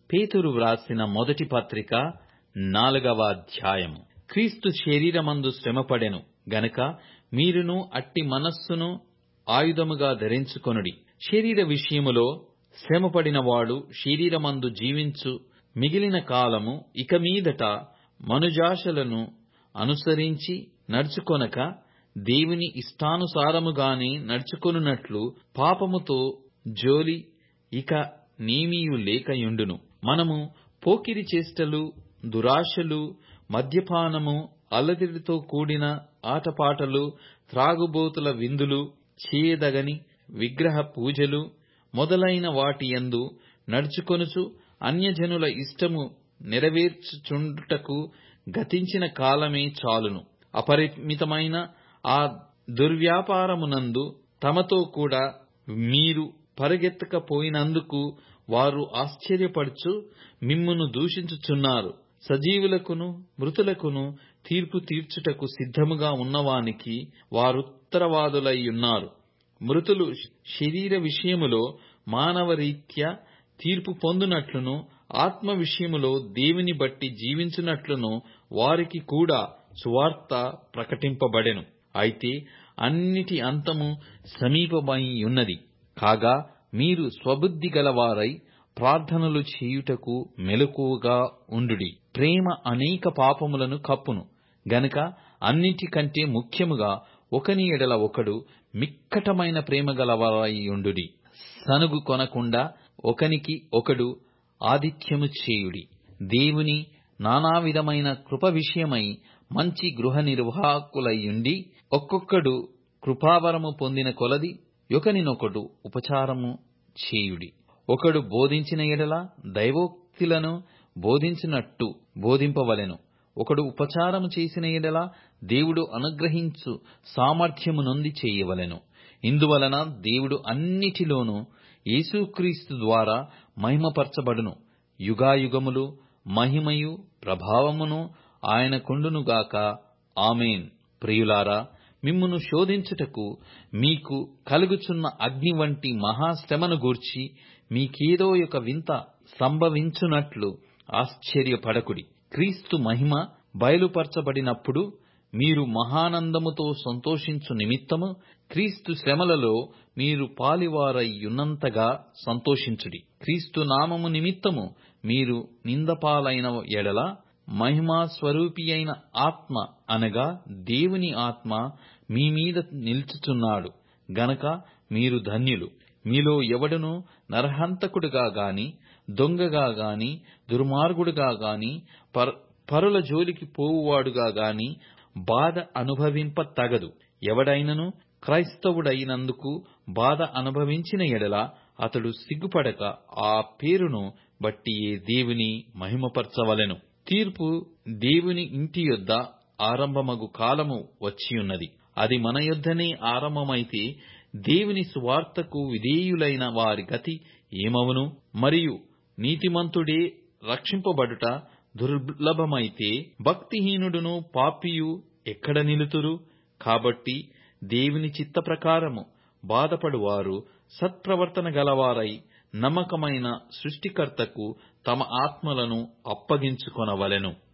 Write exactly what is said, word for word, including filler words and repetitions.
పేతురు వ్రాసిన మొదటి పత్రిక నాలుగవ అధ్యాయము. క్రీస్తు శరీరమందు శ్రమపడెను గనక మీరును అట్టి మనస్సును ఆయుధముగా ధరించుకొనుడి. శరీర విషయములో శ్రమపడినవాడు శరీరమందు జీవించు మిగిలిన కాలము ఇక మీదట మనుజాశలను అనుసరించి నడుచుకొనక దేవుని ఇష్టానుసారముగానే నడుచుకొనున్నట్లు పాపముతో జోలి ఇక నేమియు లేకయుండును. మనము పోకిరి చేష్టలు, దురాశలు, మద్యపానము, అల్లరితో కూడిన ఆటపాటలు, త్రాగుబోతుల విందులు, చేయదగని విగ్రహ పూజలు మొదలైన వాటియందు నడుచుకొనుచు అన్యజనుల ఇష్టము నెరవేర్చుచుండుటకు గతించిన కాలమే చాలును. అపరిమితమైన ఆ దుర్వ్యాపారమునందు తమతో కూడా మీరు పరిగెత్తకపోయినందుకు వారు ఆశ్చర్యపడుచు మిమ్మును దూషించుచున్నారు. సజీవులకును మృతులకును తీర్పు తీర్చుటకు సిద్ధముగా ఉన్నవానికి వారుత్తరవాదులయ్యున్నారు. మృతులు శరీర విషయములో మానవరీత్యా తీర్పు పొందునట్లును, ఆత్మ విషయములో దేవుని బట్టి జీవించునట్లును వారికి కూడా సువార్త ప్రకటింపబడెను. అయితే అన్నిటి అంతము సమీపమైయున్నది. కాగా మీరు స్వబుద్ధి గలవారై ప్రార్థనలు చేయుటకు మెలకువగా ఉండుడి. ప్రేమ అనేక పాపములను కప్పును గనుక అన్నిటికంటే ముఖ్యముగా ఒకని ఎడల ఒకడు మిక్కటమైన ప్రేమ గలవారయ్యుండుడి. సనుగు కొనకుండా ఒకనికి ఒకడు ఆతిథ్యము చేయుడి. దేవుని నానావిధమైన కృప విషయమై మంచి గృహ నిర్వాహకులయ్యుండి ఒక్కొక్కడు కృపావరము పొందిన కొలది ఒకనినొకడు ఉపచారము చేయుడి. ఒకడు బోధించిన ఎడల దైవోక్తులను బోధించినట్టు బోధింపవలెను. ఒకడు ఉపచారము చేసిన ఎడల దేవుడు అనుగ్రహించు సామర్థ్యము నొంది చేయవలెను. ఇందువలన దేవుడు అన్నిటిలోనూ యేసుక్రీస్తు ద్వారా మహిమపరచబడును. యుగాయుగములు మహిమయు ప్రభావమును ఆయనకుండునుగాక. ఆమేన్. ప్రియులారా, మిమ్మును శోధించుటకు మీకు కలుగుచున్న అగ్ని వంటి మహాశ్రమను గూర్చి మీకేదో ఒక వింత సంభవించునట్లు ఆశ్చర్యపడకుడి. క్రీస్తు మహిమ బయలుపరచబడినప్పుడు మీరు మహానందముతో సంతోషించు నిమిత్తము క్రీస్తు శ్రమలలో మీరు పాలివారయ్యున్నంతగా సంతోషించుడి. క్రీస్తు నామము నిమిత్తము మీరు నిందపాలైన ఎడల మహిమా స్వరూపియైన ఆత్మ అనగా దేవుని ఆత్మ మీ మీద నిలుచుచున్నాడు గనక మీరు ధన్యులు. మీలో ఎవడును నరహంతకుడుగా గాని, దొంగగా గాని, దుర్మార్గుడుగా గాని, పరుల జోలికి పోవువాడుగా గాని బాధ అనుభవింప తగదు. ఎవడైనను క్రైస్తవుడైనందుకు బాధ అనుభవించిన ఎడల అతడు సిగ్గుపడక ఆ పేరును బట్టియే దేవుని మహిమపరచవలెను. తీర్పు దేవుని ఇంటి యొద్ద ఆరంభమగు కాలము వచ్చియున్నది. అది మన యొద్దనే ఆరంభమైతే దేవుని సువార్తకు విధేయులైన వారి గతి ఏమవును? మరియు నీతిమంతుడే రక్షింపబడుట దుర్లభమైతే భక్తిహీనుడును పాపియు ఎక్కడ నిలుతురు? కాబట్టి దేవుని చిత్త ప్రకారము బాధపడువారు సత్ప్రవర్తన గలవారై నమ్మకమైన సృష్టికర్తకు తమ ఆత్మలను అప్పగించుకొనవలెను.